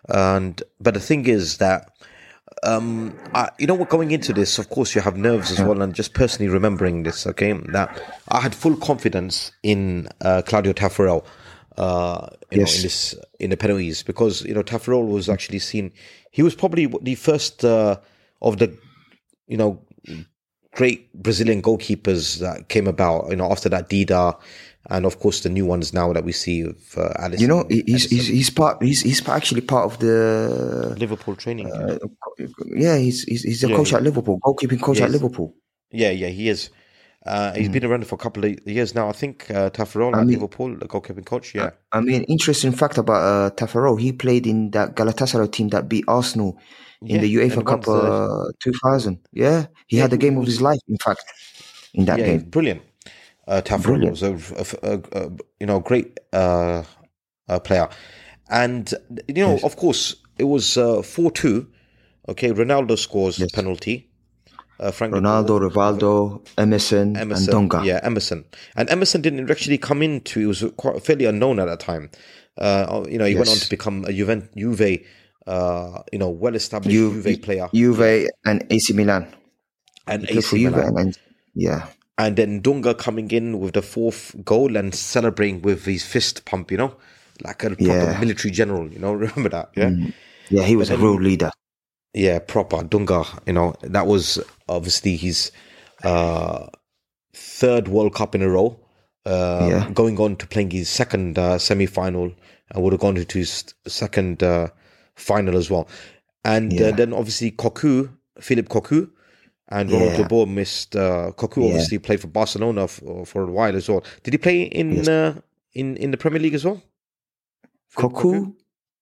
And but the thing is that um, I, you know what, going into this, of course, you have nerves as well, and just personally remembering this, okay, that I had full confidence in uh, Claudio Taffarel. Uh, you yes. know, in this in the penalties, because you know Taffarel was actually seen. He was probably the first uh, of the you know great Brazilian goalkeepers that came about. You know, after that Dida, and of course the new ones now that we see of uh, Alisson. You know, he's he's, he's part. He's he's actually part of the Liverpool training. Uh, yeah, he's he's, he's a yeah, coach yeah. at Liverpool, goalkeeping coach yeah, at Liverpool. Yeah, yeah, he is. Uh, he's mm. been around for a couple of years now. I think uh, Taffarel at mean, Liverpool, the goalkeeping coach. Yeah, I mean, interesting fact about uh, Taffarel. He played in that Galatasaray team that beat Arsenal in yeah, the UEFA Cup uh, two thousand. Yeah, he yeah, had the game of his life. In fact, in that yeah, game, brilliant. Uh, Taffarel was a, a, a, a you know great uh, uh, player, and you know yes. of course it was uh, four two. Okay, Ronaldo scores yes. penalty. Uh, Frank Ronaldo, Rivaldo, Emerson, Emerson, and Dunga. Yeah, Emerson. And Emerson didn't actually come into, he was quite fairly unknown at that time. Uh, you know, he yes. went on to become a Juve, Juve uh, you know, well-established Ju- Juve player. Juve and A C Milan. And A C Milan. And, yeah. And then Dunga coming in with the fourth goal and celebrating with his fist pump, you know, like a proper yeah. military general, you know, remember that? Yeah, mm. yeah, he was but a then, real leader. Yeah, proper Dunga, you know, that was obviously his uh, third World Cup in a row, uh, yeah. going on to playing his second uh, semi-final, and would have gone to his second uh, final as well. And yeah. uh, then obviously Cocu, Philippe Cocu, and Ronald yeah. de Boer missed. Uh, Cocu yeah. obviously played for Barcelona for, for a while as well. Did he play in yes. uh, in in the Premier League as well? Cocu, Cocu?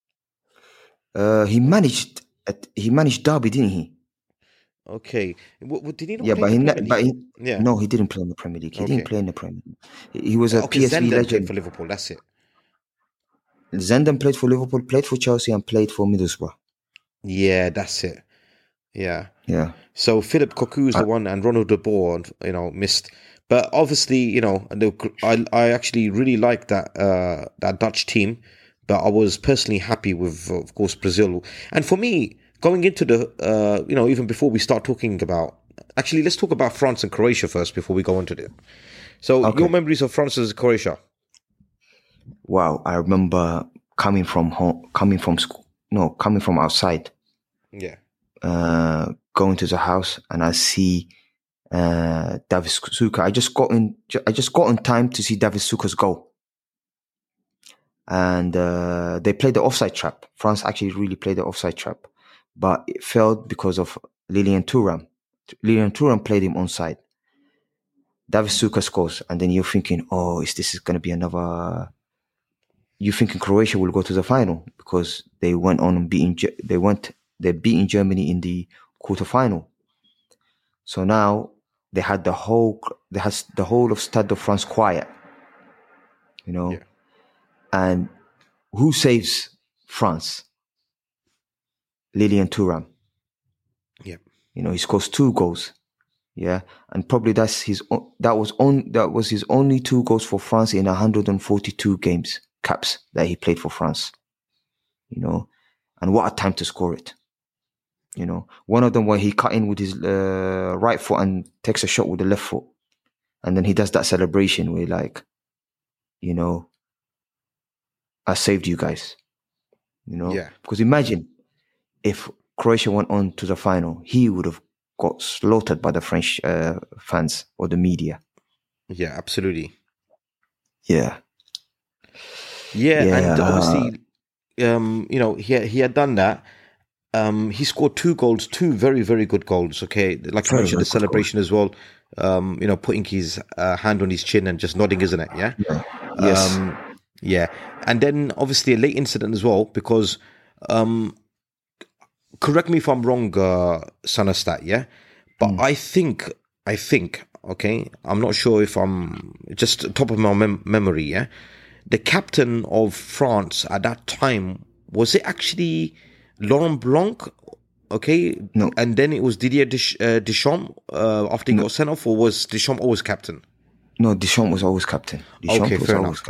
Uh, he managed. At, he managed Derby, didn't he? Okay. What, what, did he not yeah, play but in he, the Premier but League? he, yeah. no, he didn't play in the Premier League. He okay. didn't play in the Premier League. He was a okay, P S V Zenden legend. Played for Liverpool. That's it. Zenden played for Liverpool, played for Chelsea, and played for Middlesbrough. Yeah, that's it. Yeah. Yeah. So Philippe Cocu is the uh, one, and Ronald de Boer, you know, missed. But obviously, you know, I I actually really liked that uh, that Dutch team. But I was personally happy with, of course, Brazil. And for me, going into the, uh, you know, even before we start talking about, actually, let's talk about France and Croatia first before we go into it. So, okay. Your memories of France and Croatia? Wow, I remember coming from home, coming from school, no, coming from outside. Yeah. Uh, going to the house, and I see uh, David Suker. I just got in. I just got in time to see David Suker's goal. And uh, they played the offside trap. France actually really played the offside trap, but it failed because of Lilian Thuram. Lilian Thuram played him onside. David Suker scores, and then you're thinking, "Oh, is this is going to be another?" You're thinking Croatia will go to the final because they went on and beating. They went. They beating Germany in the quarterfinal. So now they had the whole. They had the whole of Stade de France quiet. You know. Yeah. And who saves France? Lilian Thuram. Yeah. You know, he scores two goals. Yeah. And probably that's his that was on that was his only two goals for France in one hundred forty-two games, caps that he played for France. You know, and what a time to score it. You know, one of them where he cut in with his uh, right foot and takes a shot with the left foot. And then he does that celebration where like, you know, I saved you guys, you know. Yeah. Because imagine if Croatia went on to the final, he would have got slaughtered by the French uh, fans or the media. Yeah, absolutely. Yeah. Yeah, yeah. and obviously, um, you know, he he had done that. Um, he scored two goals, two very very good goals. Okay, like you mentioned, the celebration goal. as well. Um, you know, putting his uh, hand on his chin and just nodding, isn't it? Yeah. yeah. Yes. Um, Yeah, and then obviously a late incident as well because, um, correct me if I'm wrong, uh, Sonostat, yeah, but mm. I think I think okay, I'm not sure if I'm just top of my mem- memory, yeah, the captain of France at that time, was it actually Laurent Blanc? Okay, no, and then it was Didier Desch- uh, Deschamps uh, after he no. got sent off, or was Deschamps always captain? No, Deschamps was always captain. Deschamps okay, was fair always enough. captain.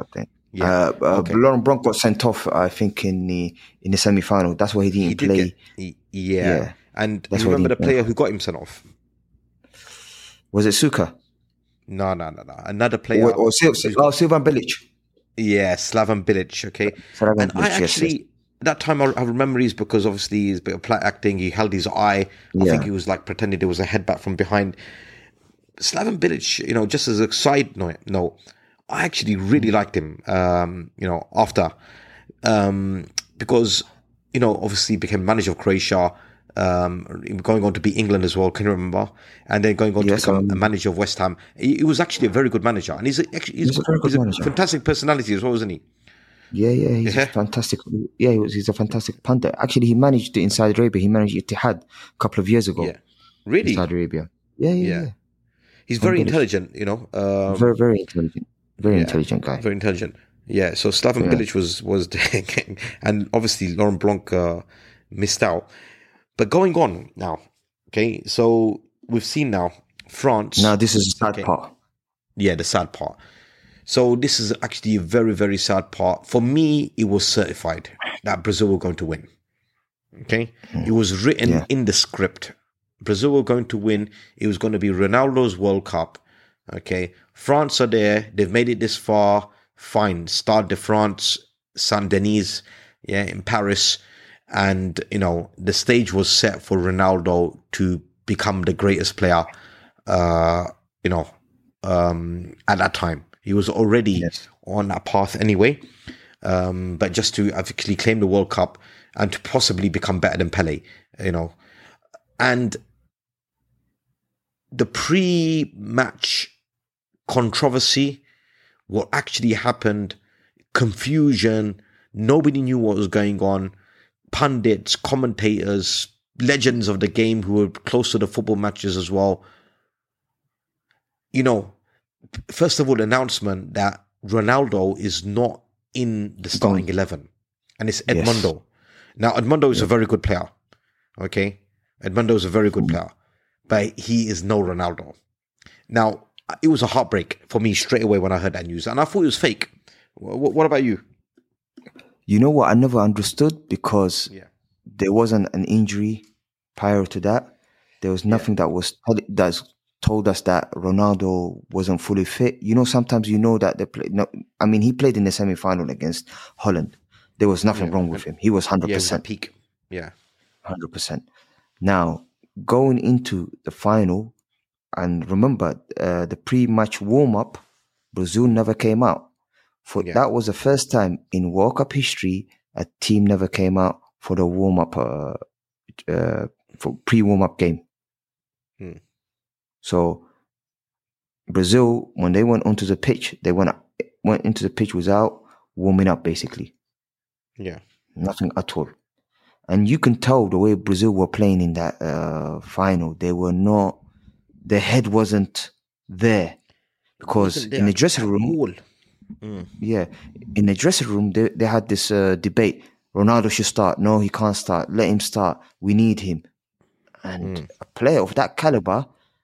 Yeah. Uh, uh, Okay. Laurent Blanc got sent off, I think, in the in the semi final. That's why he didn't He did play. get, he- yeah. Yeah. And That's you why he remember the didn't player play. who got him sent off? Was it Suka No, no, no, no. Another player. or, or Sil- who's- oh, Silvan Bilic? Yeah, Slaven Bilic. Okay, Slaven and I Bilic, yes, actually that time I have memories because obviously he's a bit of play acting. He held his eye. I Yeah. think he was like pretending there was a headbutt from behind. Slaven Bilic, you know, just as a side note, no, I actually really liked him. Um, you know, after um, because you know, obviously he became manager of Croatia. Um, going on to be England as well, can you remember? And then going on Yes, to become um, a manager of West Ham. He, he was actually a very good manager, and he's a, actually he's, He's a very good he's a manager. fantastic personality as well, isn't he? Yeah, yeah, he's Yeah. a fantastic. Yeah, he was, he's a fantastic punter. Actually, he managed it in Saudi Arabia. He managed Ittihad a couple of years ago. Yeah, really. In Saudi Arabia. Yeah, yeah, Yeah. yeah. He's very Bilic. intelligent, you know. Um, very, very intelligent. Very yeah, intelligent guy. Very intelligent. Yeah. So Slaven Yeah. Bilic was was, and obviously Laurent Blanc uh, missed out. But going on now, okay. So we've seen now France. Now, this is the sad Okay. part. Yeah, the sad part. So this is actually a very, very sad part. For me, it was certified that Brazil were going to win. Okay? It was written Yeah. in the script. Brazil were going to win. It was going to be Ronaldo's World Cup. Okay? France are there. They've made it this far. Fine. Stade de France, Saint-Denis, yeah, in Paris. And, you know, the stage was set for Ronaldo to become the greatest player, uh, you know, um, at that time. He was already Yes. on that path anyway. Um, but just to actually claim the World Cup and to possibly become better than Pele, you know. And the pre-match controversy, what actually happened, confusion, nobody knew what was going on. Pundits, commentators, legends of the game who were close to the football matches as well. You know, first of all, the announcement that Ronaldo is not in the starting eleven, and it's Yes. Edmundo. Now, Edmundo is a very good player. Okay, Edmundo is a very good player, but he is no Ronaldo. Now, it was a heartbreak for me straight away when I heard that news, and I thought it was fake. What, what about you? You know what? I never understood because Yeah. there wasn't an injury prior to that. There was nothing that was that's told us that Ronaldo wasn't fully fit. You know, sometimes you know that they play. No, I mean, he played in the semi final against Holland. There was nothing Yeah. wrong with him. He was hundred Yeah, it was at percent, peak. Yeah, hundred percent. Now going into the final, and remember uh, the pre-match warm-up, Brazil never came out. For Yeah. that was the first time in World Cup history a team never came out for the warm-up, uh, uh, for pre-warm-up game. Hmm. So Brazil, when they went onto the pitch, they went went into the pitch without warming up, basically yeah, nothing at all. And you can tell the way Brazil were playing in that uh, final, they were not, their head wasn't there. Because Wasn't in the there dressing at room, all. Mm. yeah, in the dressing room, they, they had this uh, debate. Ronaldo should start. No, he can't start. Let him start. We need him. And Mm. a player of that caliber,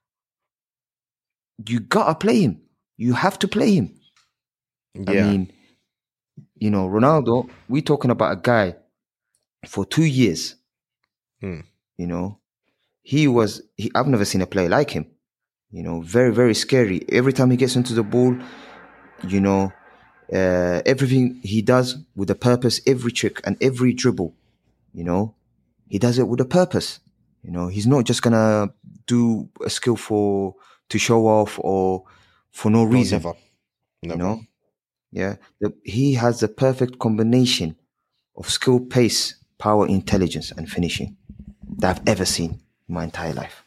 you gotta play him. You have to play him. Yeah, I mean, you know, Ronaldo, we're talking about a guy for two years. Hmm. You know, he was, he, I've never seen a player like him. You know, very, very scary. Every time he gets into the ball, you know, uh, everything he does with a purpose, every trick and every dribble, you know, he does it with a purpose. You know, he's not just going to do a skill for, to show off or for no No, reason. never, never. You know, yeah, the, he has the perfect combination of skill, pace, power, intelligence, and finishing that I've ever seen in my entire life.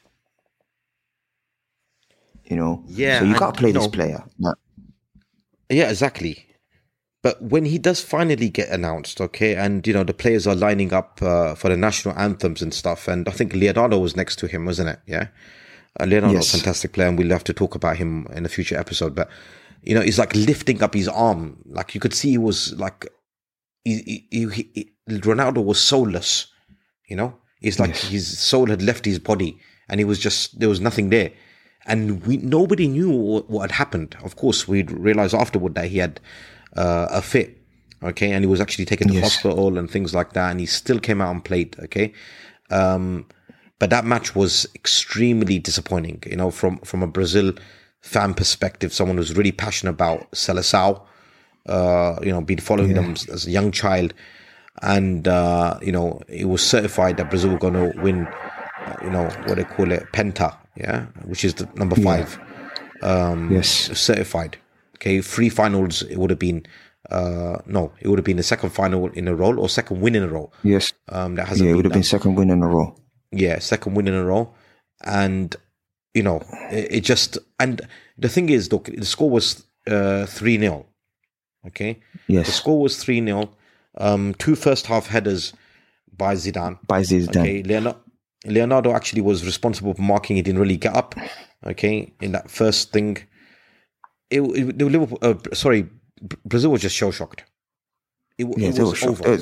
You know, Yeah, so you and, got to play you this know- player. Now, Yeah, exactly. But when he does finally get announced, okay, and you know the players are lining up uh, for the national anthems and stuff, and I think Leonardo was next to him, wasn't it? Yeah, uh, Leonardo, Yes. fantastic player, and we'll have to talk about him in a future episode. But you know, he's like lifting up his arm, like you could see he was like, he, he, he, he Ronaldo was soulless. You know, it's like Yes. his soul had left his body, and he was just there was nothing there. And we nobody knew what, what had happened. Of course, we'd realized afterward that he had uh, a fit. Okay, and he was actually taken to Yes. hospital and things like that, and he still came out and played. Okay, um, but that match was extremely disappointing. You know, from from a Brazil fan perspective, someone who's really passionate about Seleção. Uh, you know, been following Yeah. them as a young child, and uh, you know, it was certified that Brazil were going to win. Uh, you know what they call it, Penta, yeah, which is the number five. Um, Yes. certified. Okay, three finals. It would have been. Uh, no, it would have been the second final in a row or second win in a row. Yes. Um, that hasn't Yeah, it been would have done. been second win in a row. Yeah, second win in a row, and you know it, it just and the thing is, look, the score was uh three nil. Okay, the Yes. score was three nil. Um, two first half headers by Zidane. By Zidane. Okay, Leonardo, Leonardo actually was responsible for marking. He didn't really get up. Okay, in that first thing, it, it the Liverpool. Uh, sorry, Brazil was just shell shocked. It, Yeah, it they was were shocked. over. It was,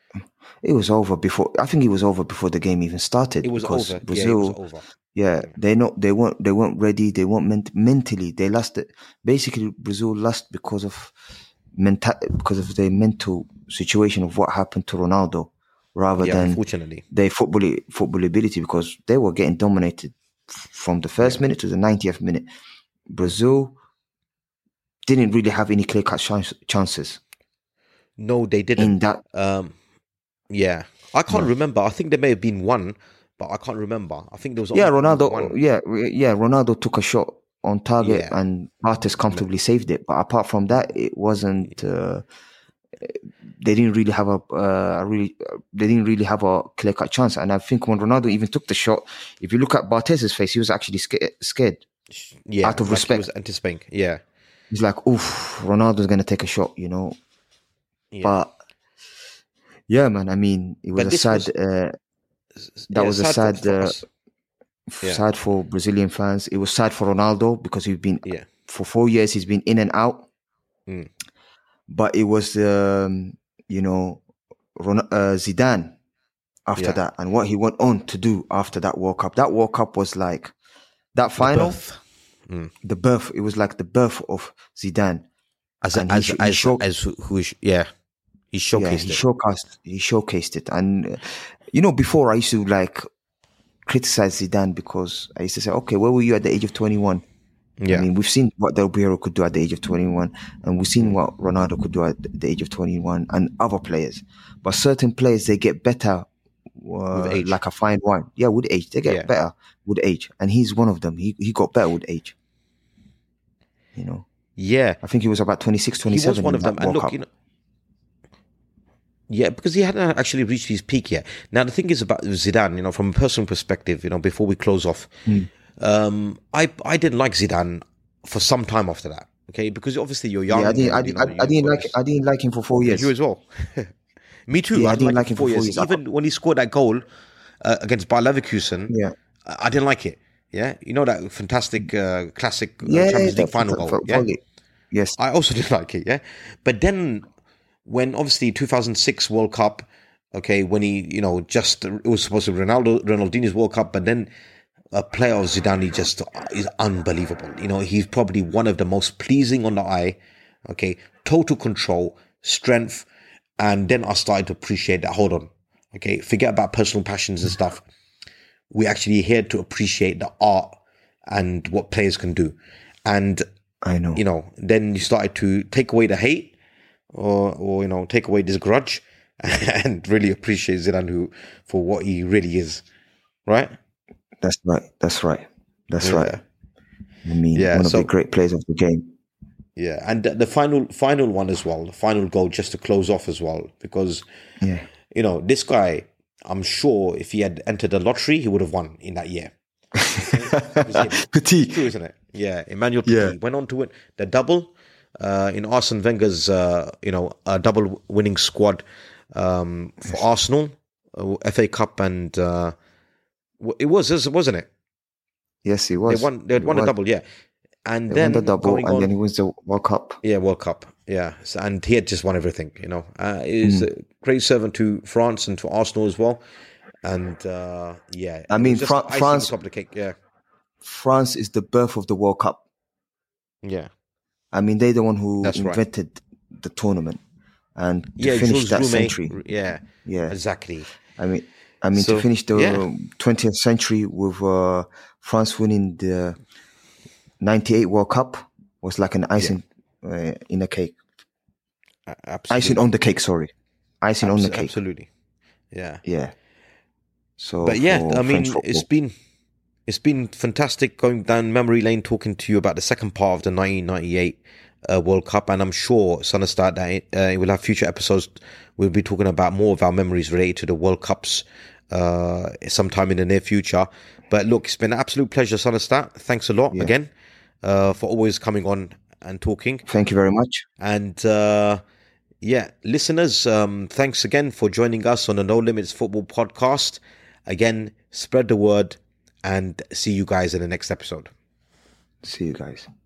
it was over before. I think it was over before the game even started. It was because over. Brazil, yeah, it was over. yeah, they not they weren't they weren't ready. They weren't ment- mentally. They lost it. Basically, Brazil lost because of mental because of their mental situation of what happened to Ronaldo, rather Yeah, than unfortunately. their football football ability, because they were getting dominated f- from the first minute to the ninetieth minute. Brazil didn't really have any clear cut chance- chances No, they didn't. in that. Um, yeah, I can't remember. I think there may have been one, but I can't remember. I think there was Yeah, only Ronaldo. one. Yeah, yeah, Ronaldo took a shot on target Yeah. and Bartes comfortably saved it. But apart from that, it wasn't. Uh, they didn't really have a uh, a really. Uh, they didn't really have a clear cut chance. And I think when Ronaldo even took the shot, if you look at Bartes' face, he was actually scared. scared. Yeah, out of like respect. he was anticipating. Yeah, He's like, "Oof, Ronaldo's gonna take a shot," you know. yeah. But yeah, man. I mean, it was But a this sad. was- uh, that Yeah, was a for- sad. for uh, us. Yeah. Sad for Brazilian fans. It was sad for Ronaldo because he's been Yeah. for four years. He's been in and out. Mm. But it was, um, you know, Ron- uh, Zidane after Yeah. that, and what he went on to do after that World Cup. That World Cup was like that final, Birth. the birth. It was like the birth of Zidane. As And he as sh- he as, show- as who, who is- yeah, he showcased yeah, he it. showcased. He showcased it, and uh, you know, before I used to like criticize Zidane because I used to say, okay, where were you at the age of twenty-one? yeah, I mean, we've seen what Del Piero could do at the age of twenty-one, and we've seen what Ronaldo could do at the age of twenty-one, and other players. But certain players, they get better uh, age. like a fine wine. Yeah, with age. They get Yeah. better with age. And he's one of them. He he got better with age. You know, yeah. I think he was about twenty-six, He twenty-seven was one in of them. that And World look, Cup. you know, yeah, because he hadn't actually reached his peak yet. Now the thing is about Zidane, you know, from a personal perspective, you know, before we close off, Hmm. um, I I didn't like Zidane for some time after that. Okay, because obviously you're young. Yeah, I didn't, I, and, you didn't- know, I, I didn't you've like, got I didn't like him for four years. You as well. Me too. Yeah, I, I didn't didn't like him for four years. I- Even when he scored that goal uh, against Bayer Leverkusen, Yeah. I I didn't like it. Yeah, you know that fantastic uh, classic uh, Yeah, Champions League that- final that- goal. that- Yeah, volley. Yes. I also didn't like it. Yeah, but then when obviously two thousand six World Cup, okay, when he you know just it was supposed to be Ronaldo Ronaldinho's World Cup, but then a player of Zidane he just is unbelievable. You know, he's probably one of the most pleasing on the eye. Okay, total control, strength, and then I started to appreciate that. Hold on, okay, forget about personal passions and stuff. We actually here to appreciate the art and what players can do, and I know. you know, then you started to take away the hate, or or you know, take away this grudge, and really appreciate Zidane who for what he really is, right? That's right. That's right. That's Yeah. right. I mean, Yeah, one of so- the great players of the game. Yeah, and the, the final final one as well, the final goal just to close off as well, because Yeah. you know this guy, I'm sure if he had entered the lottery, he would have won in that year. Petit. True, isn't it? Yeah, Emmanuel Petit Yeah. went on to win the double uh, in Arsene Wenger's, uh, you know, a double winning squad um, for Arsenal, uh, F A Cup, and uh, w- it was, wasn't it? Yes, he was. They won. They had He won a was. double, yeah. And They then won the double, going and on, then he wins the World Cup. yeah, World Cup, yeah. So, and he had just won everything, you know. Uh, he's Hmm. a great servant to France and to Arsenal as well. And uh, yeah, I it mean, was just Fra- icing on France- top of the cake, yeah, France is the birth of the World Cup. yeah. I mean, they're the one who That's right. invented the tournament and to Yeah, finish Jules that Rimet. century. Yeah, Yeah, exactly. I mean, I mean So, to finish the yeah. twentieth century with uh, France winning the ninety-eight World Cup was like an icing uh, in a cake. A- Absolutely. Icing on the cake, sorry. Icing on Abs- the cake. Absolutely. Yeah. Yeah. So, But yeah, for I mean, French football. it's been it's been fantastic going down memory lane, talking to you about the second part of the nineteen ninety-eight uh, World Cup, and I'm sure Sonnerstad that uh, we'll have future episodes. We'll be talking about more of our memories related to the World Cups uh, sometime in the near future. But look, it's been an absolute pleasure, Sonnerstad. Thanks a lot Yeah. again uh, for always coming on and talking. Thank you very much. And uh, yeah, listeners, um, thanks again for joining us on the No Limits Football Podcast. Again, spread the word and see you guys in the next episode. See you guys.